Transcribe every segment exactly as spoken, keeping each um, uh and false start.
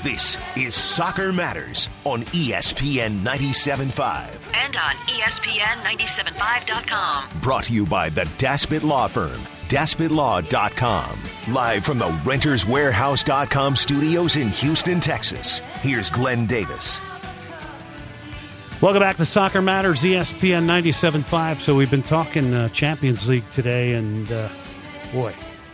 This is Soccer Matters on E S P N ninety-seven point five. And on E S P N ninety-seven point five dot com. Brought to you by the Daspit Law Firm, daspit law dot com. Live from the renters warehouse dot com studios in Houston, Texas. Here's Glenn Davis. Welcome back to Soccer Matters, E S P N ninety-seven point five. So we've been talking uh, Champions League today, and uh, boy,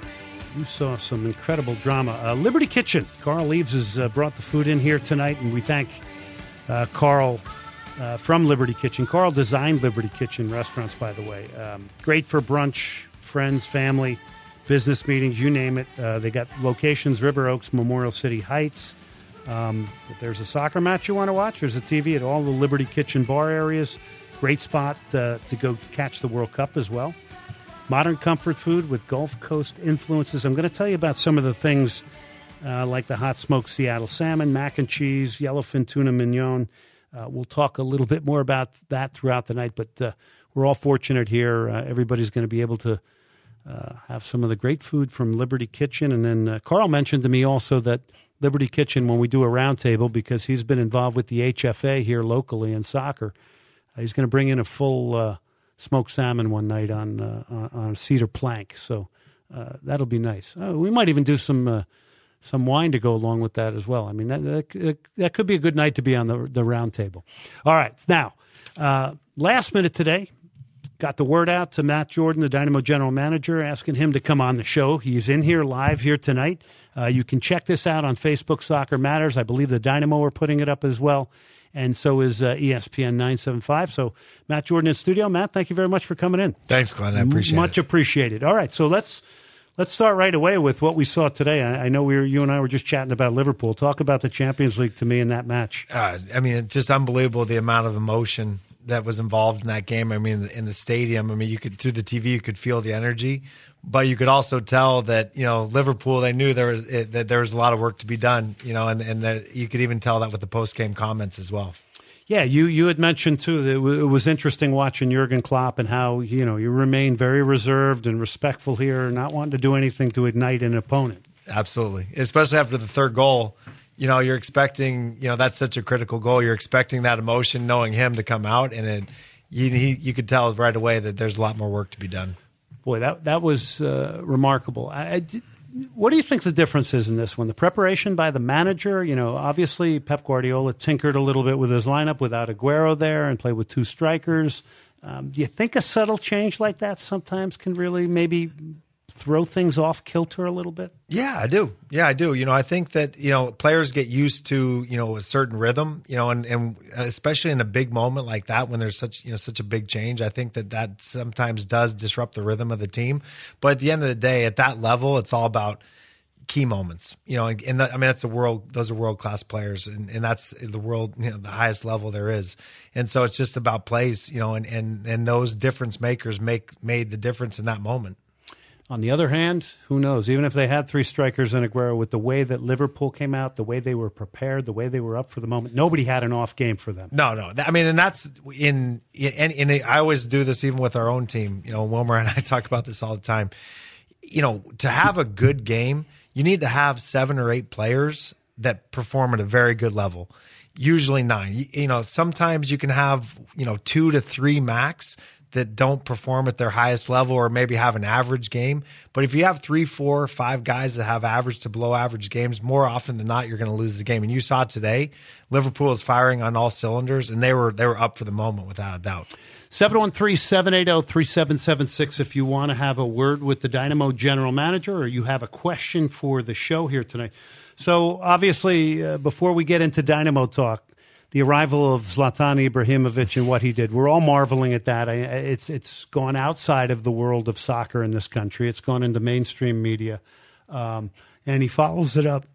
you saw some incredible drama. Uh, Liberty Kitchen, Carl Leaves has uh, brought the food in here tonight, and we thank uh, Carl uh, from Liberty Kitchen. Carl designed Liberty Kitchen restaurants, by the way. Um, great for brunch, friends, family, business meetings, you name it. Uh, they got locations, River Oaks, Memorial City Heights. Um, if there's a soccer match you want to watch, there's a T V at all the Liberty Kitchen bar areas. Great spot uh, to go catch the World Cup as well. Modern comfort food with Gulf Coast influences. I'm going to tell you about some of the things uh, like the hot smoked Seattle salmon, mac and cheese, yellowfin tuna mignon. Uh, we'll talk a little bit more about that throughout the night, but uh, we're all fortunate here. Uh, everybody's going to be able to uh, have some of the great food from Liberty Kitchen. And then uh, Carl mentioned to me also that Liberty Kitchen, when we do a roundtable, because he's been involved with the H F A here locally in soccer, uh, he's going to bring in a full uh, smoked salmon one night on uh, on, on a cedar plank. So uh, that'll be nice. Uh, we might even do some uh, some wine to go along with that as well. I mean, that that, that could be a good night to be on the the roundtable. All right, now uh, last minute today, got the word out to Matt Jordan, the Dynamo general manager, asking him to come on the show. He's in here live here tonight. Uh, you can check this out on Facebook, Soccer Matters. I believe the Dynamo are putting it up as well, and so is uh, E S P N nine seventy-five. So Matt Jordan in studio. Matt, thank you very much for coming in. Thanks, Glenn. I appreciate M- much it. Much appreciated. All right, so let's let's start right away with what we saw today. I, I know we were, you and I were just chatting about Liverpool. Talk about the Champions League to me in that match. Uh, I mean, it's just unbelievable the amount of emotion that was involved in that game. I mean, in the stadium, I mean, you could through the T V, you could feel the energy, but you could also tell that, you know, Liverpool, they knew there was it, that there was a lot of work to be done, you know, and and that you could even tell that with the post game comments as well. Yeah, you you had mentioned too that it was interesting watching Jurgen Klopp and how, you know, you remain very reserved and respectful here, not wanting to do anything to ignite an opponent. Absolutely, especially after the third goal. You know, you're expecting, you know, that's such a critical goal. You're expecting that emotion, knowing him to come out, and it, you, he, you could tell right away that there's a lot more work to be done. Boy, that that was uh, remarkable. I, I did, what do you think the difference is in this one? The preparation by the manager, you know, obviously Pep Guardiola tinkered a little bit with his lineup without Aguero there and played with two strikers. Um, do you think a subtle change like that sometimes can really maybe throw things off kilter a little bit? Yeah, I do. Yeah, I do. You know, I think that, you know, players get used to, you know, a certain rhythm, you know, and, and especially in a big moment like that when there's such, you know, such a big change, I think that that sometimes does disrupt the rhythm of the team. But at the end of the day, at that level, it's all about key moments, you know, and, and the, I mean, that's a world, those are world-class players, and, and that's the world, you know, the highest level there is. And so it's just about plays, you know, and, and, and those difference makers make, made the difference in that moment. On the other hand, who knows? Even if they had three strikers and Aguero, with the way that Liverpool came out, the way they were prepared, the way they were up for the moment, nobody had an off game for them. No, no. I mean, and that's in, in, in I always do this even with our own team. You know, Wilmer and I talk about this all the time. You know, to have a good game, you need to have seven or eight players that perform at a very good level. Usually nine. You, you know, sometimes you can have, you know, two to three max that don't perform at their highest level or maybe have an average game. But if you have three, four, five guys that have average to below average games, more often than not, you're going to lose the game. And you saw today, Liverpool is firing on all cylinders, and they were they were up for the moment without a doubt. seven one three, seven eight zero, three seven seven six if you want to have a word with the Dynamo general manager or you have a question for the show here tonight. So obviously, uh, before we get into Dynamo talk, the arrival of Zlatan Ibrahimovic and what he did, we're all marveling at that. It's it's gone outside of the world of soccer in this country. It's gone into mainstream media, um, and he follows it up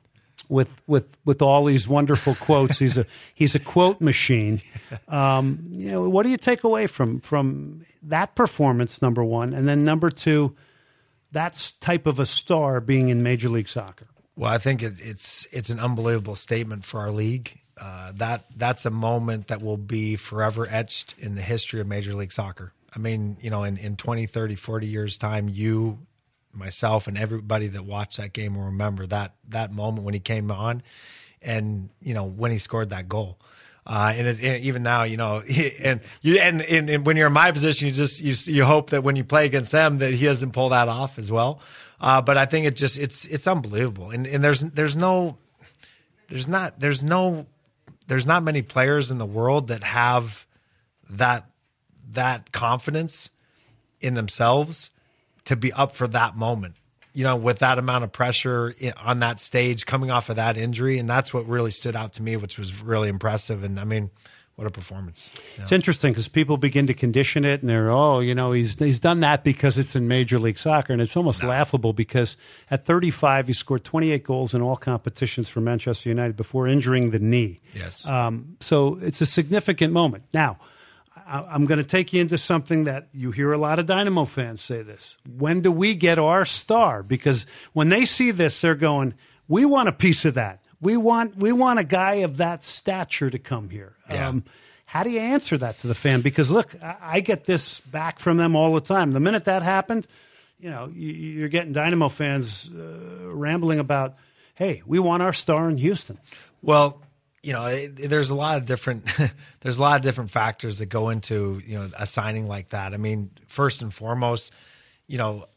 with with with all these wonderful quotes. He's a he's a quote machine. Um, you know, what do you take away from from that performance? Number one, and then number two, that's type of a star being in Major League Soccer. Well, I think it, it's it's an unbelievable statement for our league. Uh, that that's a moment that will be forever etched in the history of Major League Soccer. I mean, you know, in, in twenty, thirty, forty years' time, you, myself, and everybody that watched that game will remember that that moment when he came on. and you know when he scored that goal. Uh, and, it, and even now, you know, and you and, and, and when you're in my position, you just you you hope that when you play against them that he doesn't pull that off as well. Uh, but I think it just it's it's unbelievable, and and there's there's no there's not there's no there's not many players in the world that have that that confidence in themselves to be up for that moment. You know, with that amount of pressure on that stage coming off of that injury. And that's what really stood out to me, which was really impressive. And I mean, what a performance. You know? It's interesting because people begin to condition it and they're, oh, you know, he's he's done that because it's in Major League Soccer. And it's almost no. laughable because at thirty-five, he scored twenty-eight goals in all competitions for Manchester United before injuring the knee. Yes. Um, so it's a significant moment. Now, I'm going to take you into something that you hear a lot of Dynamo fans say this. When do we get our star? Because when they see this, they're going, we want a piece of that. We want we want a guy of that stature to come here. Yeah. Um, how do you answer that to the fan? Because, look, I, I get this back from them all the time. The minute that happened, you know, you, you're getting Dynamo fans uh, rambling about, hey, we want our star in Houston. Well, you know, it, there's a lot of different there's a lot of different factors that go into, you know, a signing like that. I mean, first and foremost, you know,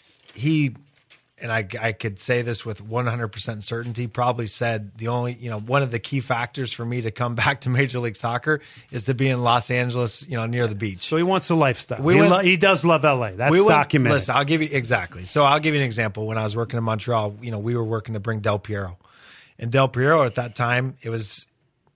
he and I I could say this with one hundred percent certainty, probably said the only, you know, one of the key factors for me to come back to Major League Soccer is to be in Los Angeles, you know, near the beach. So he wants the lifestyle. We he, went, lo- he does love L A. That's we went, documented. Listen, I'll give you exactly. So I'll give you an example. When I was working in Montreal, you know, we were working to bring Del Piero. And Del Piero at that time, it was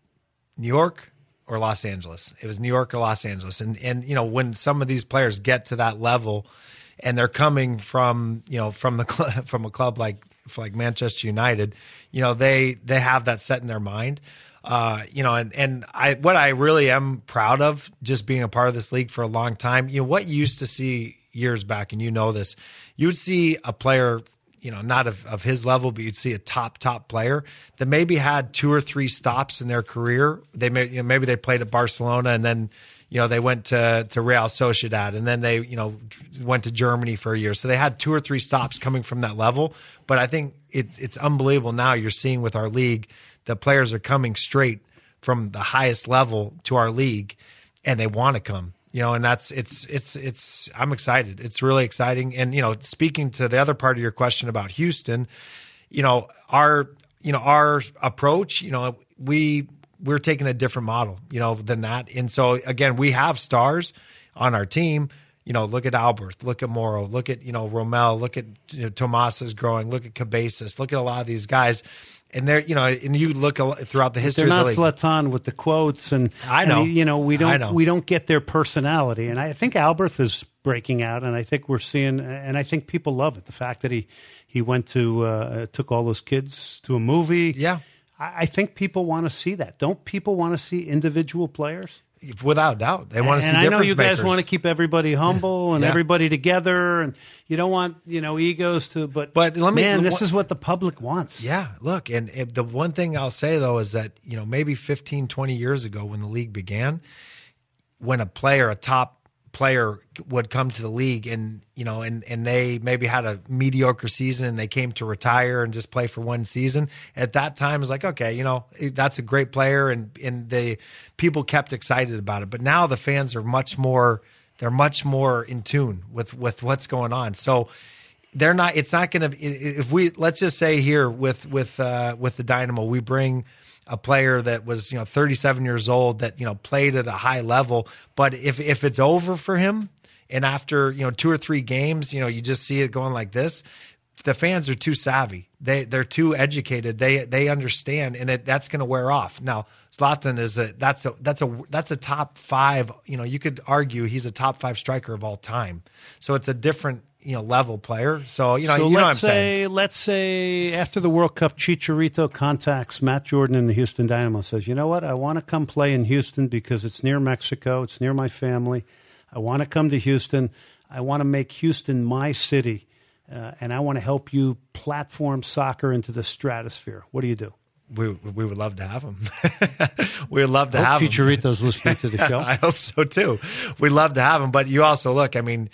New York or Los Angeles. It was New York or Los Angeles. And, and you know, when some of these players get to that level and they're coming from, you know, from the cl- from a club like like Manchester United, you know, they they have that set in their mind. Uh, you know, and, and I what I really am proud of, just being a part of this league for a long time, you know, what you used to see years back, and you know this, you would see a player, you know, not of, of his level, but you'd see a top, top player that maybe had two or three stops in their career. They may, you know, maybe they played at Barcelona and then, you know, they went to, to Real Sociedad and then they, you know, went to Germany for a year. So they had two or three stops coming from that level. But I think it, it's unbelievable now you're seeing with our league, the players are coming straight from the highest level to our league and they want to come. You know, and that's it's it's it's I'm excited. It's really exciting. And you know, speaking to the other part of your question about Houston, you know, our you know our approach, you know, we we're taking a different model, you know, than that. And so again, we have stars on our team. You know, look at Albert, look at Morrow, look at, you know, Romel, look at, you know, Tomas is growing, look at Cabezas, look at a lot of these guys. And they're, you know, and you look throughout the history they're of the not league. Zlatan with the quotes, and I know, and, you know, we don't, know. we don't get their personality. And I think Albert is breaking out, and I think we're seeing, and I think people love it. The fact that he, he went to, uh, took all those kids to a movie. Yeah, I, I think people want to see that. Don't people want to see individual players? Without doubt, they want to see and difference I know you guys makers. want to keep everybody humble and Yeah. everybody together, and you don't want, you know, egos to. But, But let me- man, this what- is what the public wants. Yeah, look, and if the one thing I'll say, though, is that, you know, maybe fifteen, twenty years ago when the league began, when a player, a top player would come to the league and, you know, and, and they maybe had a mediocre season and they came to retire and just play for one season. At that time, it was like, okay, you know, that's a great player, and, and the people kept excited about it. But now the fans are much more, they're much more in tune with, with what's going on. So they're not, it's not going to, if we, let's just say here with, with, uh, with the Dynamo, we bring a player that was, you know, thirty-seven years old that, you know, played at a high level. But if, if it's over for him and after, you know, two or three games, you know, you just see it going like this, the fans are too savvy. They, they're too educated. They, they understand, and it, that's going to wear off. Now, Zlatan is a, that's a, that's a, that's a top five, you know, you could argue he's a top five striker of all time. So it's a different, you know, level player. So, you know, So you know what I'm let's say, saying. let's say after the World Cup, Chicharito contacts Matt Jordan in the Houston Dynamo, says, you know what, I want to come play in Houston because it's near Mexico, it's near my family. I want to come to Houston. I want to make Houston my city, uh, and I want to help you platform soccer into the stratosphere. What do you do? We we would love to have him. we would love to I hope have him. Chicharito's listening to the show. I hope so too. We'd love to have him, but you also look. I mean,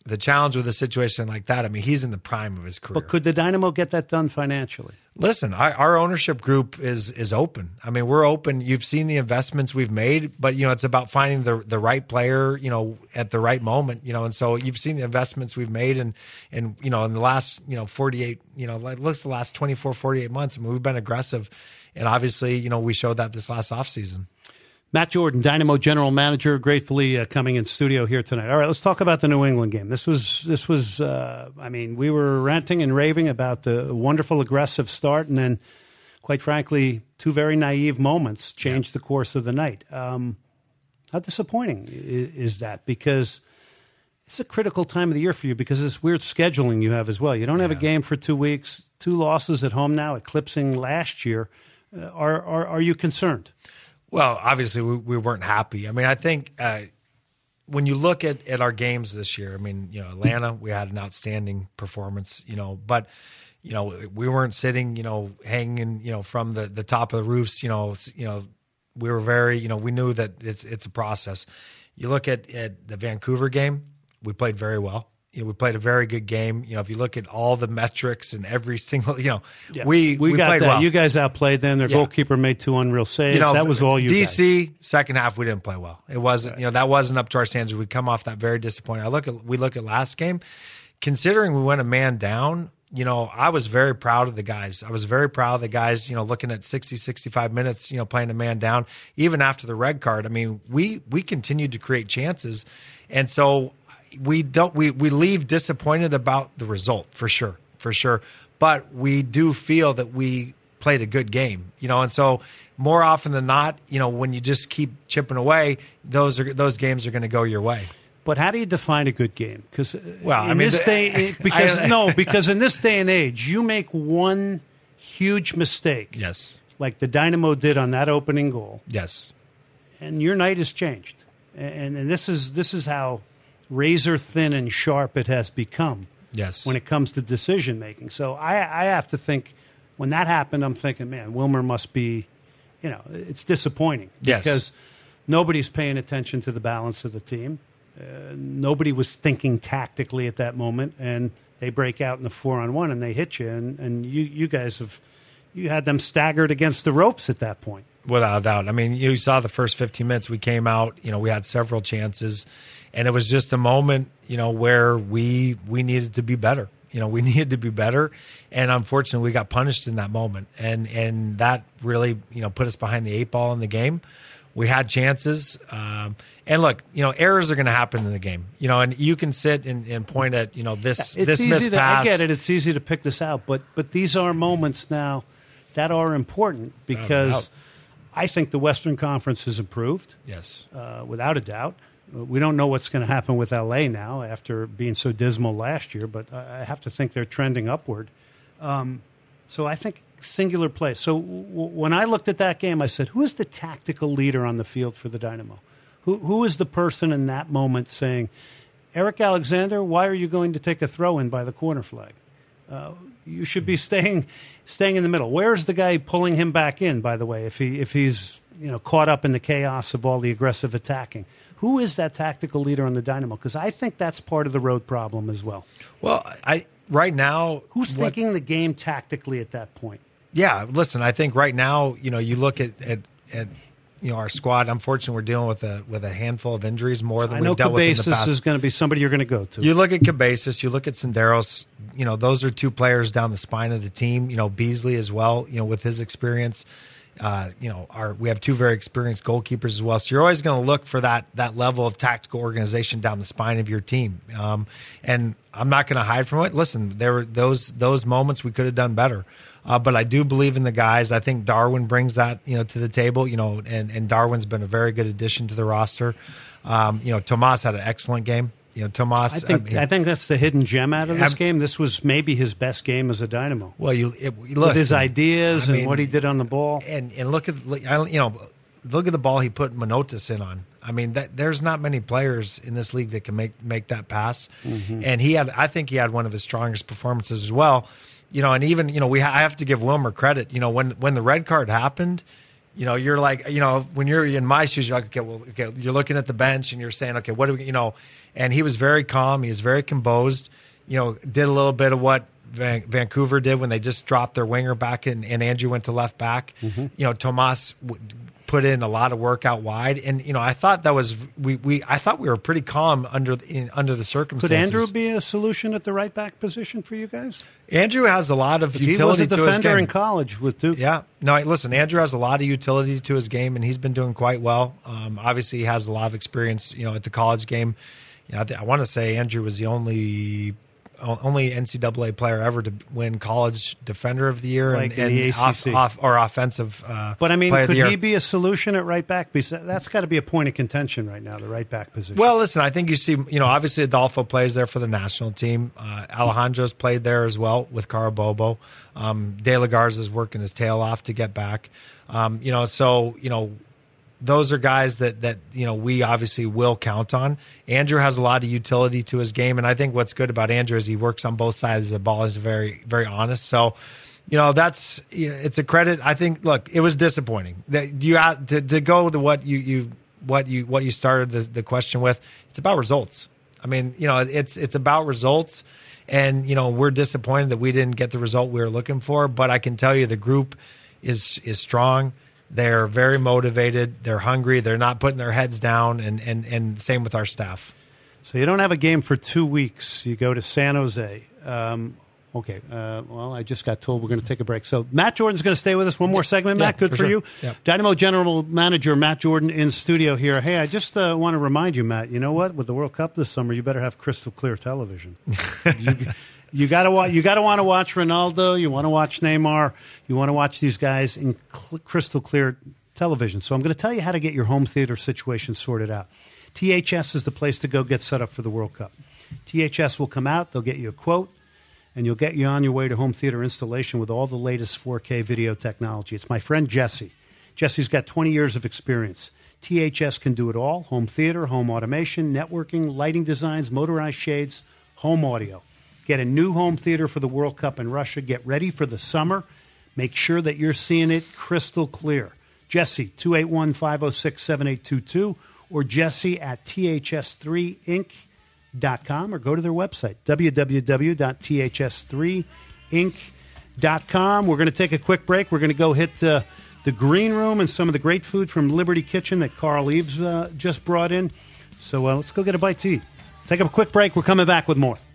the challenge with a situation like that, I mean, he's in the prime of his career. But could the Dynamo get that done financially? Listen, our, our ownership group is is open. I mean, we're open. You've seen the investments we've made, but you know, it's about finding the the right player, you know, at the right moment, you know. And so you've seen the investments we've made, and and you know, in the last you know forty-eight, you know, like let's the last twenty-four, forty-eight months. I mean, we've been aggressive, and obviously, you know, we showed that this last offseason. Matt Jordan, Dynamo general manager, gratefully uh, coming in studio here tonight. All right, let's talk about the New England game. This was, this was. Uh, I mean, we were ranting and raving about the wonderful aggressive start, and then, quite frankly, two very naive moments changed yeah. the course of the night. Um, how disappointing is, is that? Because it's a critical time of the year for you because of this weird scheduling you have as well. You don't have yeah. a game for two weeks, two losses at home now, eclipsing last year. Uh, are, are are you concerned? Well, obviously, we, we weren't happy. I mean, I think uh, when you look at, at our games this year, I mean, you know, Atlanta, we had an outstanding performance, you know, but, you know, we weren't sitting, you know, hanging, you know, from the, the top of the roofs, you know, you know, we were very, you know, we knew that it's it's a process. You look at, at the Vancouver game, we played very well. You know, we played a very good game. You know, if you look at all the metrics and every single, you know, yeah. we we, we got played that. well. You guys outplayed them. Their yeah. goalkeeper made two unreal saves. You know, that was all you D C, guys. Second half, we didn't play well. It wasn't, right. you know, that wasn't up to our standards. We come off that very disappointing. I look at, we look at last game, considering we went a man down, you know, I was very proud of the guys. I was very proud of the guys, you know, looking at sixty, sixty-five minutes, you know, playing a man down, even after the red card. I mean, we, we continued to create chances. And so, We don't. We, we leave disappointed about the result for sure, for sure. But we do feel that we played a good game, you know. And so more often than not, you know, when you just keep chipping away, those are those games are going to go your way. But how do you define a good game? Because well, in I mean, this day, because I, no, because in this day and age, you make one huge mistake, yes, like the Dynamo did on that opening goal, yes, and your night has changed. And and this is this is how razor thin and sharp it has become. Yes. When it comes to decision making. So I, I have to think when that happened, I'm thinking, man, Wilmer must be, you know, it's disappointing yes. because nobody's paying attention to the balance of the team. Uh, nobody was thinking tactically at that moment, and they break out in the four on one and they hit you, and, and you you guys have you had them staggered against the ropes at that point. Without a doubt. I mean, you saw the first fifteen minutes we came out, you know, we had several chances. And it was just a moment, you know, where we we needed to be better. You know, we needed to be better. And unfortunately, we got punished in that moment. And and that really, you know, put us behind the eight ball in the game. We had chances. Um, and look, you know, errors are going to happen in the game. You know, and you can sit and, and point at, you know, this, it's this easy missed to, pass. I get it. It's easy to pick this out. But, but these are moments now that are important because I think the Western Conference has improved. Yes. Uh, without a doubt. We don't know what's going to happen with L A now after being so dismal last year, but I have to think they're trending upward. Um, so I think singular play. So w- when I looked at that game, I said, who is the tactical leader on the field for the Dynamo? Who Who is the person in that moment saying, Eric Alexander, why are you going to take a throw-in by the corner flag? Uh, you should be staying staying in the middle. Where's the guy pulling him back in, by the way, if he if he's you know caught up in the chaos of all the aggressive attacking? Who is that tactical leader on the Dynamo? Because I think that's part of the road problem as well. Well, I right now, who's what, thinking the game tactically at that point? Yeah, listen, I think right now, you know, you look at at, at you know our squad. Unfortunately, we're dealing with a with a handful of injuries more than I know we've dealt with in the Cabezas past. Is going to be somebody you're going to go to. You look at Cabezas, you look at Senderos. You know, those are two players down the spine of the team. You know, Beasley as well. You know, with his experience. Uh, you know, our we have two very experienced goalkeepers as well. So you're always going to look for that that level of tactical organization down the spine of your team. Um, and I'm not going to hide from it. Listen, there were those those moments we could have done better. Uh, but I do believe in the guys. I think Darwin brings that, you know, to the table, you know, and, and Darwin's been a very good addition to the roster. Um, you know, Tomas had an excellent game. You know, Tomas. I think I, mean, I think that's the hidden gem out of this I'm, game. This was maybe his best game as a Dynamo. Well, you it, with listen, his ideas I mean, and what he did on the ball, and and look at you know look at the ball he put Manotas in on. I mean, that, there's not many players in this league that can make make that pass, mm-hmm. and he had. I think he had one of his strongest performances as well. You know, and even you know we ha- I have to give Wilmer credit. You know, when when the red card happened, You know, you're like, you know, when you're in my shoes, you're like, okay, well, okay, you're looking at the bench and you're saying, okay, what do we, you know, and he was very calm. He was very composed, you know, did a little bit of what Van, Vancouver did when they just dropped their winger back and, and Andrew went to left back. Mm-hmm. You know, Tomas w- put in a lot of work out wide. And, you know, I thought that was, we, we I thought we were pretty calm under the, in, under the circumstances. Could Andrew be a solution at the right back position for you guys? Andrew has a lot of utility to his game. He was a defender in college with Duke. Yeah. No, listen, Andrew has a lot of utility to his game, and he's been doing quite well. Um, obviously, he has a lot of experience, you know, at the college game. You know, I, th- I want to say Andrew was the only only N C double A player ever to win College Defender of the Year like and, in the and A C C. off, off, or offensive. Uh, but I mean, player could of the year. he be a solution at right back? Because that's got to be a point of contention right now, the right back position. Well, listen, I think you see, you know, obviously Adolfo plays there for the national team. Uh, Alejandro's played there as well with Carabobo. Um, De La Garza is working his tail off to get back. Um, you know, so, you know, those are guys that, that, you know, we obviously will count on. Andrew has a lot of utility to his game, and I think what's good about Andrew is he works on both sides of the ball. He's very, very honest. So, you know, that's, you know, it's a credit. I think, look, it was disappointing that you had to, to go with what you, you, what you, what you started the, the question with. It's about results. I mean, you know, it's, it's about results, and, you know, we're disappointed that we didn't get the result we were looking for, but I can tell you the group is, is strong. They're very motivated. They're hungry. They're not putting their heads down, and, and, and same with our staff. So you don't have a game for two weeks. You go to San Jose. Um, okay. Uh, well, I just got told we're going to take a break. So Matt Jordan's going to stay with us. One more segment, Matt. Yeah, Good for for, sure. you. Yeah. Dynamo General Manager Matt Jordan in studio here. Hey, I just uh, want to remind you, Matt, you know what? With the World Cup this summer, you better have crystal clear television. you, You gotta watch. You gotta want to watch Ronaldo. You want to watch Neymar. You want to watch these guys in cl- crystal clear television. So I'm going to tell you how to get your home theater situation sorted out. T H S is the place to go get set up for the World Cup. T H S will come out. They'll get you a quote, and you'll get you on your way to home theater installation with all the latest four K video technology. It's my friend Jesse. Jesse's got twenty years of experience. T H S can do it all: home theater, home automation, networking, lighting designs, motorized shades, home audio. Get a new home theater for the World Cup in Russia. Get ready for the summer. Make sure that you're seeing it crystal clear. Jesse, two eight one, five oh six, seven eight two two, or Jesse at T H S three inc dot com, or go to their website, w w w dot T H S three inc dot com. We're going to take a quick break. We're going to go hit uh, the green room and some of the great food from Liberty Kitchen that Carl Eves uh, just brought in. So uh, let's go get a bite to eat. Take a quick break. We're coming back with more.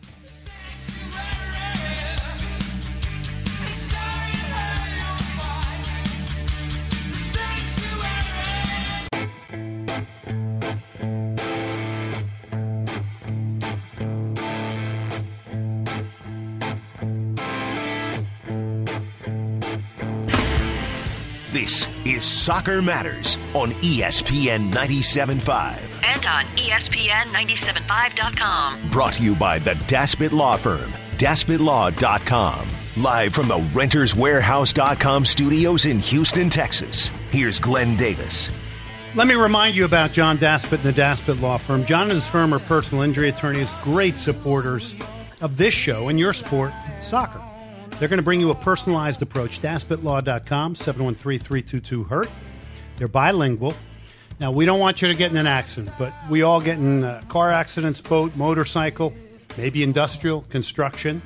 This is Soccer Matters on E S P N ninety-seven point five. And on E S P N ninety-seven point five dot com. Brought to you by the Daspit Law Firm, daspit law dot com. Live from the renters warehouse dot com studios in Houston, Texas. Here's Glenn Davis. Let me remind you about John Daspit and the Daspit Law Firm. John and his firm are personal injury attorneys, great supporters of this show and your sport, soccer. They're going to bring you a personalized approach. daspit law dot com, seven one three, three two two, hurt. They're bilingual. Now, we don't want you to get in an accident, but we all get in uh, car accidents, boat, motorcycle, maybe industrial, construction.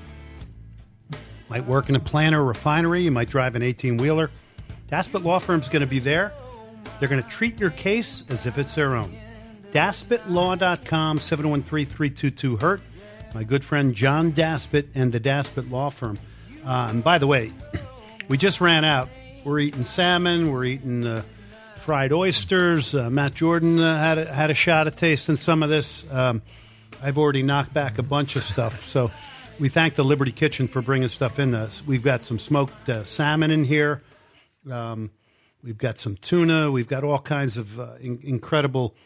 Might work in a plant or refinery. You might drive an eighteen-wheeler. Daspit Law Firm's going to be there. They're going to treat your case as if it's their own. daspit law dot com, seven one three, three two two, hurt. My good friend John Daspit and the Daspit Law Firm. Uh, and by the way, we just ran out. We're eating salmon. We're eating uh, fried oysters. Uh, Matt Jordan uh, had a, had a shot at tasting some of this. Um, I've already knocked back a bunch of stuff. So we thank the Liberty Kitchen for bringing stuff in us. We've got some smoked uh, salmon in here. Um, we've got some tuna. We've got all kinds of uh, in- incredible,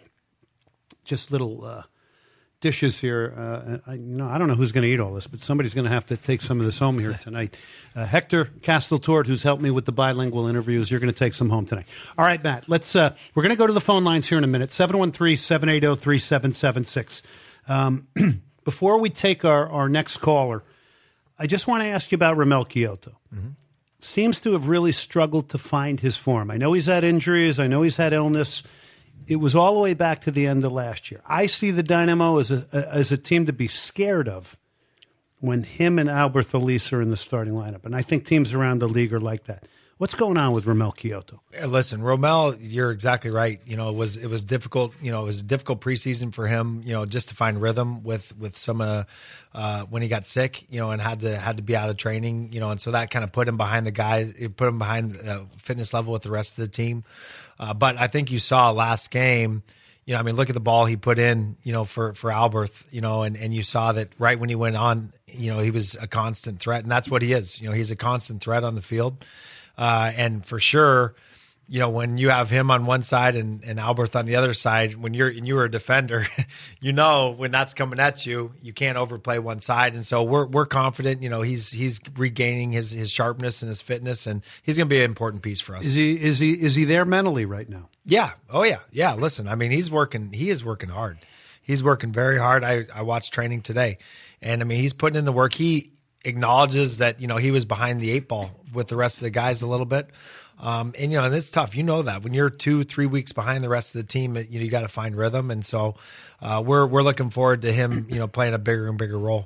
just little uh, dishes here. Uh, I, you know, I don't know who's going to eat all this, but somebody's going to have to take some of this home here tonight. Uh, Hector Casteltort, who's helped me with the bilingual interviews, you're going to take some home tonight. All right, Matt. Let's. Uh, we're going to go to the phone lines here in a minute. seven one three, seven eight zero, three seven seven six. Um, before we take our, our next caller, I just want to ask you about Ramel Kyoto. Mm-hmm. seems to have really struggled to find his form. I know he's had injuries. I know he's had illness. It was all the way back to the end of last year. I see the Dynamo as a, as a team to be scared of when him and Alberth Elis are in the starting lineup. And I think teams around the league are like that. What's going on with Romell Quioto? Listen, Romell, you're exactly right. You know, it was it was difficult. You know, it was a difficult preseason for him. You know, just to find rhythm with with some uh, uh, when he got sick. You know, and had to had to be out of training. You know, and so that kind of put him behind the guys. It put him behind the fitness level with the rest of the team. Uh, but I think you saw last game. You know, I mean, look at the ball he put in, you know, for, for Alberth, you know, and, and you saw that right when he went on, you know, he was a constant threat, and that's what he is. You know, he's a constant threat on the field. Uh, and for sure, you know, when you have him on one side and, and Alberth on the other side, when you're and you're a defender, you know when that's coming at you, you can't overplay one side. And so we're we're confident. You know, he's he's regaining his, his sharpness and his fitness, and he's going to be an important piece for us. Is he is he is he there mentally right now? Yeah. Oh yeah. Yeah. Listen, I mean, he's working. He is working hard. He's working very hard. I I watched training today, and I mean, he's putting in the work. He acknowledges that you know he was behind the eight ball with the rest of the guys a little bit. Um, and, you know, and it's tough. You know that when you're two, three weeks behind the rest of the team, you know, you got to find rhythm. And so uh, we're we're looking forward to him, you know, playing a bigger and bigger role.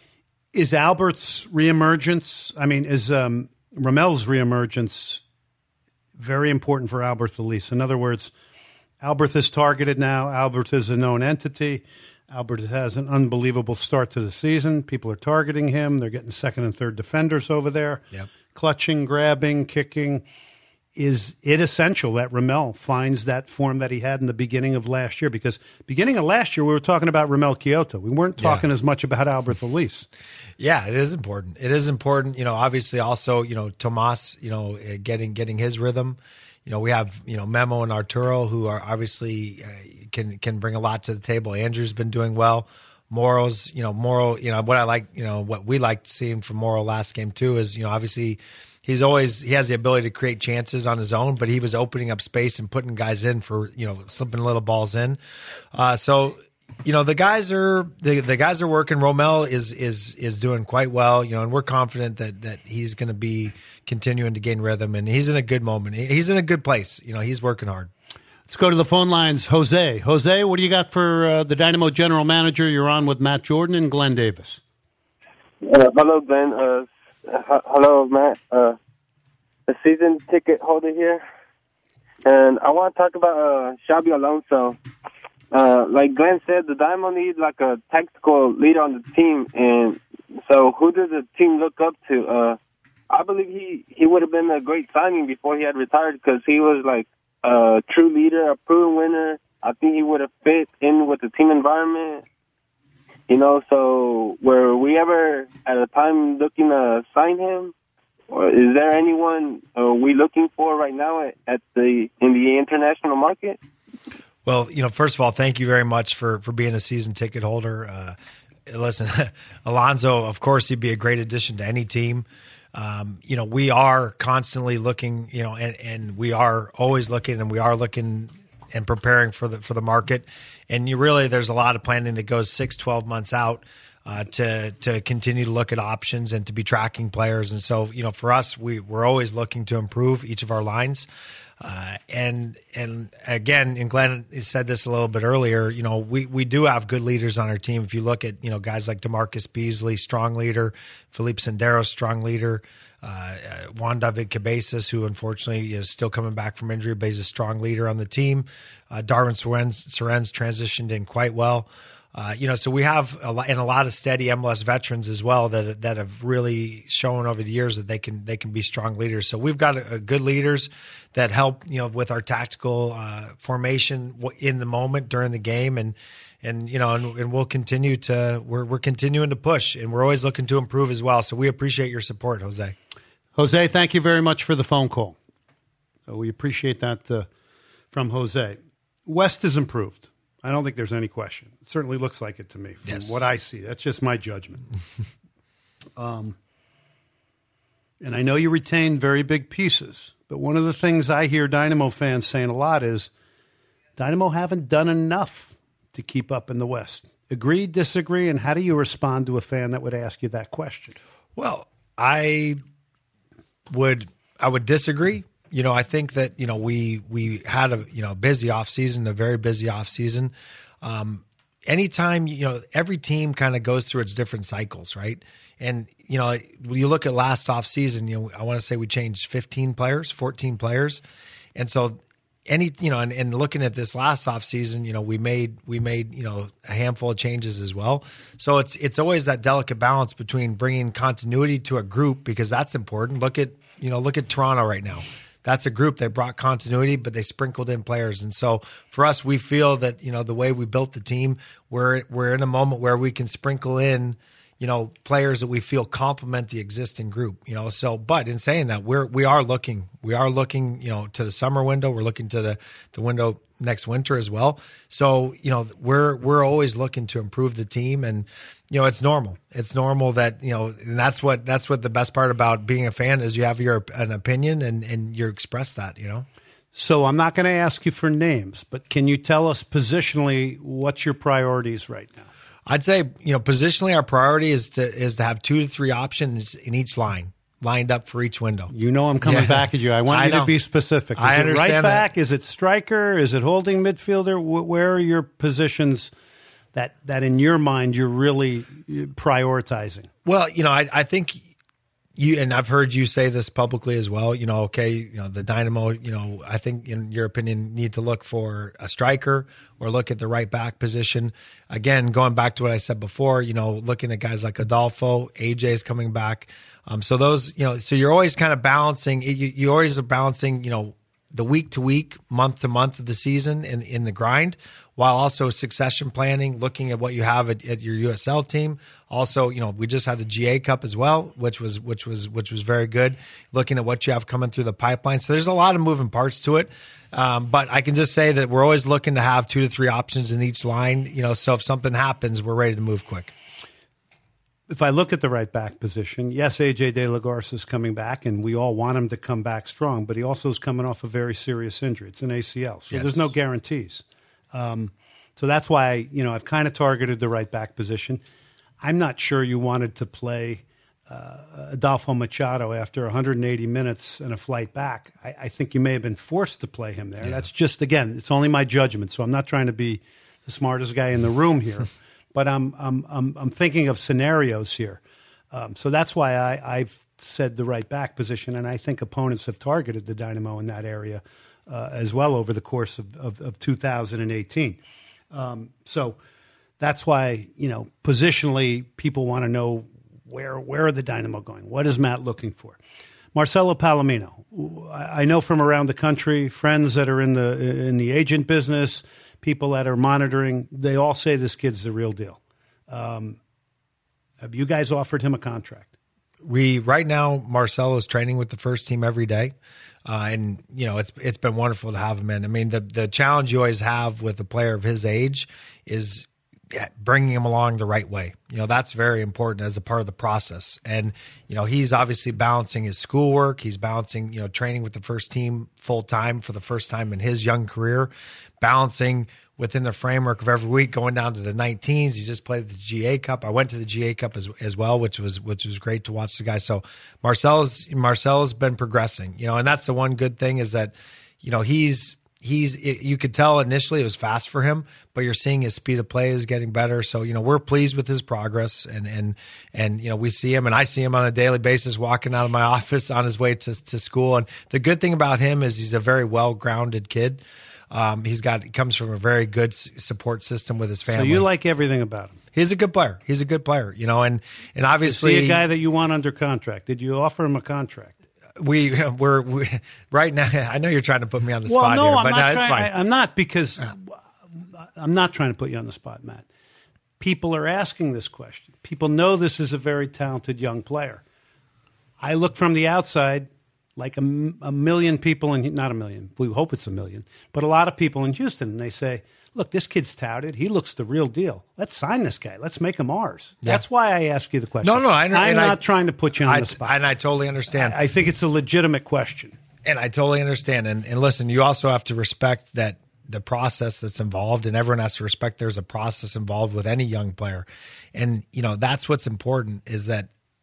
Is Alberth's reemergence, I mean, is um, Romell's reemergence very important for Alberth Elis? In other words, Alberth is targeted now. Alberth is a known entity. Alberth has an unbelievable start to the season. People are targeting him. They're getting second and third defenders over there, yep. Clutching, grabbing, kicking. Is it essential that Romell finds that form that he had in the beginning of last year? Because beginning of last year, we were talking about Romell Quioto. We weren't talking yeah. as much about Alberth Elis. Yeah, it is important. It is important. You know, obviously also, you know, Tomas, you know, getting getting his rhythm. You know, we have, you know, Memo and Arturo who are obviously uh, can can bring a lot to the table. Andrew's been doing well. Moro's, you know, Moro, you know, what I like, you know, what we liked seeing from Moro last game too is, you know, obviously he's always, he has the ability to create chances on his own, but he was opening up space and putting guys in for, you know, slipping little balls in. Uh, so, you know, the guys are, the, the guys are working. Romell is, is, is doing quite well, you know, and we're confident that, that he's going to be continuing to gain rhythm, and he's in a good moment. He's in a good place. You know, he's working hard. Let's go to the phone lines. Jose. Jose, what do you got for uh, the Dynamo general manager? You're on with Matt Jordan and Glenn Davis. Uh, hello, Glenn. Uh, h- hello, Matt. Uh, a season ticket holder here. And I want to talk about uh, Xabi Alonso. Uh, like Glenn said, the Dynamo need like a tactical leader on the team. And so who does the team look up to? Uh, I believe he, he would have been a great signing before he had retired because he was like a true leader, a proven winner. I think he would have fit in with the team environment. You know, so were we ever at a time looking to sign him? Or is there anyone uh, we looking for right now at, at the in the international market? Well, you know, first of all, thank you very much for, for being a season ticket holder. Uh, listen, Alonso, of course, he'd be a great addition to any team. Um, you know, we are constantly looking, you know, and, and we are always looking, and we are looking and preparing for the for the market. And you really, there's a lot of planning that goes six, twelve months out uh, to to continue to look at options and to be tracking players. And so, you know, for us, we we're always looking to improve each of our lines. Uh, and and again, and Glenn said this a little bit earlier, you know, we, we do have good leaders on our team. If you look at, you know, guys like DeMarcus Beasley, strong leader, Felipe Senderos, strong leader, uh, uh, Juan David Cabezas, who unfortunately is still coming back from injury, but he's a strong leader on the team. Uh, Darwin Soren's, Soren's transitioned in quite well. Uh, you know, so we have a lot, and a lot of steady M L S veterans as well that that have really shown over the years that they can they can be strong leaders. So we've got a, a good leaders that help, you know, with our tactical uh, formation in the moment during the game, and and you know, and, and we'll continue to we're we're continuing to push, and we're always looking to improve as well. So we appreciate your support, Jose. Jose, thank you very much for the phone call. So we appreciate that uh, from Jose. West has improved. I don't think there's any question. It certainly looks like it to me from yes. what I see. That's just my judgment. um, and I know you retain very big pieces, but one of the things I hear Dynamo fans saying a lot is Dynamo haven't done enough to keep up in the West. Agree, disagree, and how do you respond to a fan that would ask you that question? Well, I would I would disagree. You know, I think that, you know, we we had a, you know, busy off season, a very busy off season. Um, anytime, you know, every team kind of goes through its different cycles, right? And, you know, when you look at last off season, you know, I want to say we changed fifteen players, fourteen players. And so any, you know, and, and looking at this last off season, you know, we made, we made, you know, a handful of changes as well. So it's, it's always that delicate balance between bringing continuity to a group, because that's important. Look at, you know, look at Toronto right now. That's a group that brought continuity, but they sprinkled in players. And so for us, we feel that, you know, the way we built the team, we're, we're in a moment where we can sprinkle in, you know, players that we feel complement the existing group, you know. So, but in saying that, we're, we are looking, we are looking, you know, to the summer window. We're looking to the, the window next winter as well. So, you know, we're, we're always looking to improve the team, and, you know, it's normal. It's normal that, you know, and that's what, that's what the best part about being a fan is. You have your, an opinion, and, and you express that, you know. So I'm not going to ask you for names, but can you tell us positionally what's your priorities right now? I'd say, you know, positionally, our priority is to is to have two to three options in each line lined up for each window. You know I'm coming Yeah. back at you. I want I you know. to be specific. Is I it understand right back? that. Is it striker? Is it holding midfielder? Wh- Where are your positions that, that in your mind you're really prioritizing? Well, you know, I, I think you, and I've heard you say this publicly as well, you know, okay, you know, the Dynamo, you know, I think in your opinion need to look for a striker or look at the right back position. Again, going back to what I said before, you know, looking at guys like Adolfo, A J's coming back. Um, so those, you know, so you're always kind of balancing, you, you always are balancing, you know, the week to week, month to month of the season in, in the grind, while also succession planning, looking at what you have at, at your U S L team. Also, you know, we just had the G A Cup as well, which was which was which was very good. Looking at what you have coming through the pipeline, so there's a lot of moving parts to it. Um, but I can just say that we're always looking to have two to three options in each line. You know, so if something happens, we're ready to move quick. If I look at the right back position, yes, A J De La Garza is coming back, and we all want him to come back strong, but he also is coming off a very serious injury. It's an A C L, so Yes. there's no guarantees. Um, so that's why, you know, I've kind of targeted the right back position. I'm not sure you wanted to play uh, Adolfo Machado after one hundred eighty minutes and a flight back. I, I think you may have been forced to play him there. Yeah. That's just, again, it's only my judgment, so I'm not trying to be the smartest guy in the room here. But I'm I'm I'm I'm thinking of scenarios here, um, so that's why I, I've said the right back position, and I think opponents have targeted the Dynamo in that area uh, as well over the course of of, of two thousand eighteen. Um, so that's why, you know, positionally people want to know where where are the Dynamo going? What is Matt looking for? Marcelo Palomino, I, I know from around the country, friends that are in the in the agent business, people that are monitoring, they all say this kid's the real deal. Um, have you guys offered him a contract? We right now, Marcelo is training with the first team every day, uh, and you know it's it's been wonderful to have him in. I mean, the the challenge you always have with a player of his age is bringing him along the right way. You know, that's very important as a part of the process. And, you know, he's obviously balancing his schoolwork. He's balancing, you know, training with the first team full time for the first time in his young career, balancing within the framework of every week, going down to the nineteens. He just played the G A Cup. I went to the G A Cup as, as well, which was, which was great to watch the guy. So Marcel's, Marcel's been progressing, you know, and that's the one good thing is that, you know, he's, He's, you could tell initially it was fast for him, but you're seeing his speed of play is getting better. So, you know, we're pleased with his progress, and, and, and, you know, we see him, and I see him on a daily basis walking out of my office on his way to, to school. And the good thing about him is he's a very well-grounded kid. Um, he's got, he comes from a very good support system with his family. So you like everything about him? He's a good player. He's a good player, you know, and, and obviously. Is he a guy that you want under contract? Did you offer him a contract? We we're we, right now. I know you're trying to put me on the well, spot no, here, I'm but not no, it's trying, fine. I, I'm not because I'm not trying to put you on the spot, Matt. People are asking this question. People know this is a very talented young player. I look from the outside, like a, a million people in not a million. We hope it's a million, but a lot of people in Houston, and they say, "Look, this kid's touted. He looks the real deal. Let's sign this guy. Let's make him ours." Yeah. That's why I ask you the question. No, no, I, I'm and not I, trying to put you on I, the spot, and I totally understand. I, I think it's a legitimate question. And I totally understand. And, and listen, you also have to respect that the process that's involved, and everyone has to respect there's a process involved with any young player. And, you know, that's what's important is that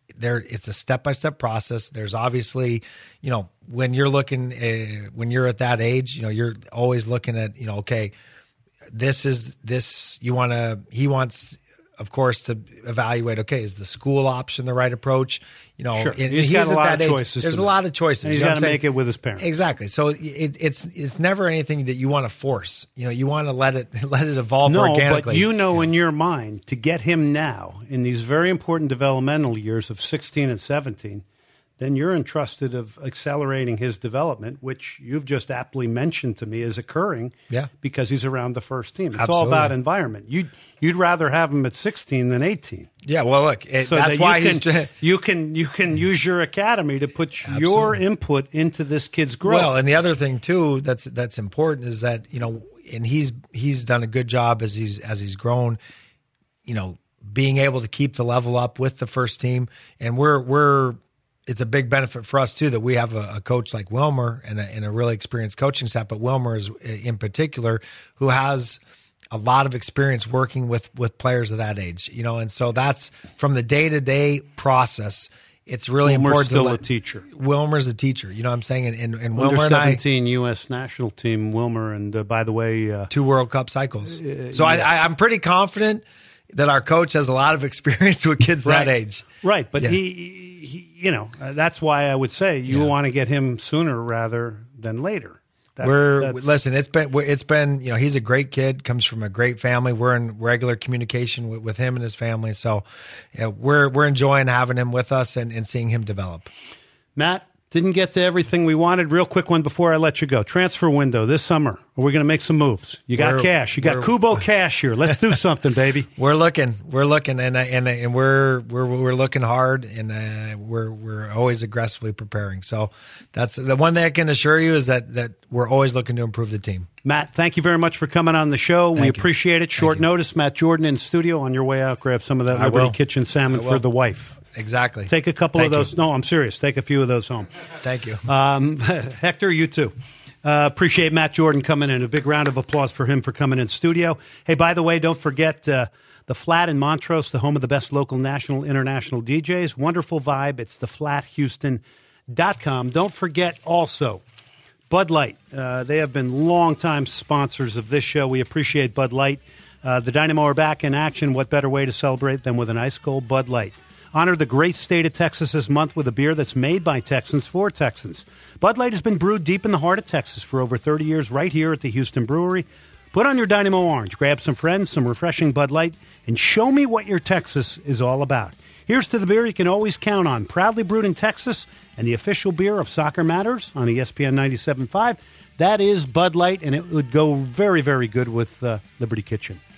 there it's a step-by-step process. There's obviously, you know, when you're looking, uh, when you're at that age, you know, you're always looking at, you know, okay, this is this, you want to, he wants, of course, to evaluate, okay, is the school option the right approach? You know, Sure. and He's he's got a at lot that of age. choices There's to a make. lot of choices. And he's you know got what to I'm make saying? it with his parents. Exactly. So it, it's it's never anything that you want to force. You know, you want to let it let it evolve No, organically. but you know in your mind, to get him now in these very important developmental years of sixteen and seventeen, then you're entrusted of accelerating his development, which you've just aptly mentioned to me is occurring Yeah. because he's around the first team. It's Absolutely. all about environment. You'd, you'd rather have him at sixteen than eighteen. Yeah. Well, look, it, So that's that why you he's. can, you can you can use your academy to put your input into this kid's growth. Well, and the other thing too that's that's important is that, you know, and he's he's done a good job as he's as he's grown, you know, being able to keep the level up with the first team, and we're we're it's a big benefit for us too that we have a, a coach like Wilmer and a, and a really experienced coaching staff, but Wilmer is in particular who has a lot of experience working with with players of that age, you know, and so that's from the day to day process. It's really Wilmer's important. still to a let, teacher. Wilmer's a teacher, you know what I'm saying, and and, and Under Wilmer and I. seventeen U S national team, Wilmer, and uh, by the way, uh, two World Cup cycles. So I, I, I'm pretty confident that our coach has a lot of experience with kids Right. that age. Right, but Yeah. he, he, you know, uh, that's why I would say you Yeah. want to get him sooner rather than later. That- We're that's- listen. It's been it's been you know he's a great kid, comes from a great family. We're in regular communication with, with him and his family, so you know, we're we're enjoying having him with us and, and seeing him develop. Matt, didn't get to everything we wanted. Real quick one before I let you go. Transfer window this summer. Are we going to make some moves? You got We're- cash. You got we're- Kubo cash here. Let's do something, baby. We're looking, we're looking, and and and we're we're we're looking hard, and uh, we're we're always aggressively preparing. So that's the one thing I can assure you is that that we're always looking to improve the team. Matt, thank you very much for coming on the show. We Thank you. appreciate it. Short Thank you. notice. Matt Jordan in studio. On your way out, grab some of that I Liberty will. Kitchen salmon I for will. the wife. Exactly. Take a couple Thank of those. you. No, I'm serious. Take a few of those home. Thank you. Um, Hector, you too. Uh, appreciate Matt Jordan coming in. A big round of applause for him for coming in studio. Hey, by the way, don't forget uh, the Flat in Montrose, the home of the best local, national, international D Js. Wonderful vibe. It's the flat houston dot com. Don't forget also Bud Light. Uh, they have been longtime sponsors of this show. We appreciate Bud Light. Uh, the Dynamo are back in action. What better way to celebrate than with an ice cold Bud Light? Honor the great state of Texas this month with a beer that's made by Texans for Texans. Bud Light has been brewed deep in the heart of Texas for over thirty years right here at the Houston Brewery. Put on your Dynamo Orange, grab some friends, some refreshing Bud Light, and show me what your Texas is all about. Here's to the beer you can always count on. Proudly brewed in Texas and the official beer of Soccer Matters on E S P N ninety-seven point five. That is Bud Light, and it would go very, very good with uh, Liberty Kitchen.